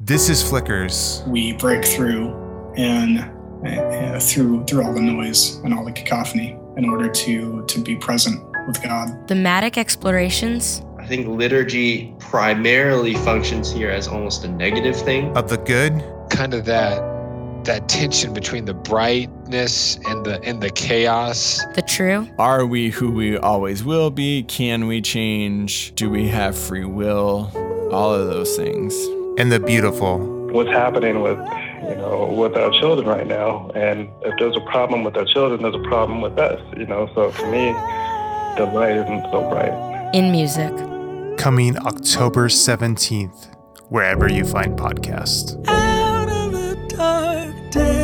This is Flickers. We break through and through all the noise and all the cacophony in order to be present with God. Thematic explorations. I think liturgy primarily functions here as almost a negative thing. Of the good. Kind of that tension between the brightness and the chaos. The true. Are we who we always will be? Can we change? Do we have free will? All of those things. And the beautiful. What's happening with our children right now, and if there's a problem with our children, there's a problem with us, So to me, the light isn't so bright. In music. Coming October 17th, wherever you find podcasts. Out of the dark day.